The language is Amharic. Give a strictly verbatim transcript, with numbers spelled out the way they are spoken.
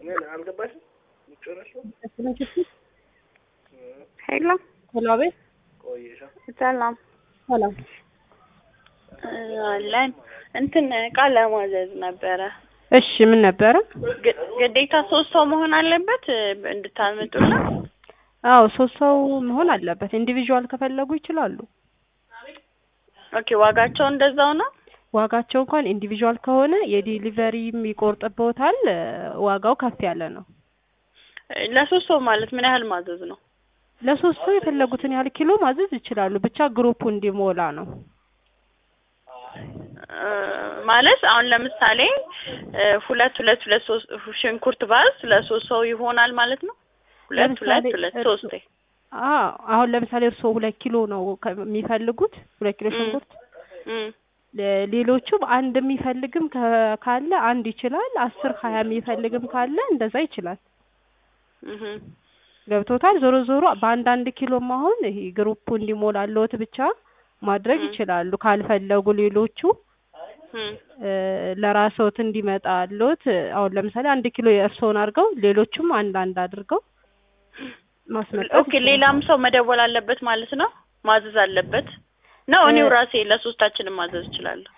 ምን አልገባሽም? ምጭረሽ ሄሎ ሄሎ ቤት ቆይሻ ሰላም ሰላም አለን እንትን ቃል ለማዘዝ ነበረ። እሺ ምን ነበረ? ግዴታ ሶስት ሰው መሆን አለበት እንድታመጡና? አዎ ሶስት ሰው መሆን አለበት። ኢንዲቪጁዋል ከፈለጉ ይችላሉ። ኦኬ ዋጋቸው እንደዛው ነው? ዋጋቸው እንኳን ኢንዲቪጁዋል ከሆነ የዲሊቨሪም ይቆርጥበታል፣ ዋጋው ከፍ ያለ ነው። ለሶስት ሰው ማለት ምን ያህል ማዘዝ ነው? ለሶስት ሰው የፈለጉትን ያህል ኪሎ ማዘዝ ይችላሉ። ብቻ ግሩፑ እንዲሞላ ነው። ማለት አሁን ለምሳሌ ሁለት ሁለት ሁለት ሶስት ሽንኩርት ባዝ ለሶስት ሰው ይሆናል ማለት ነው? ሁለት ሁለት ሁለት ሶስት አዎ አሁን ለምሳሌ እርሶ ሁለት ኪሎ ነው የሚፈልጉት፣ ሁለት ኪሎ ሽንኩርት ሌሎቹም አንድ የሚፈልግም ካለ አንድ ይችላል፣ አስር ሃያ የሚፈልግም ካለ እንደዛ ይችላል። እህ ገብቶታል። ዞሮ ዞሮ በአንድ አንድ ኪሎ ማሆን ይሄ ግሩፑ እንዲሞላልዎት ብቻ ማድረግ ይችላሉ። ካልፈለጉ ሌሎቹ ለራስዎት እንዲመጣልዎት አሁን ለምሳሌ አንድ ኪሎ የእርሶን አድርገው ሌሎቹም አንድ አንድ አድርገው ማስመጣት። ኦኬ ሌላም ሰው መደወል አለበት ማለት ነው? ማዘዝ አለበት ነው? እኔው ራሴ ለሶስታችንም ማዘዝ እችላለሁ?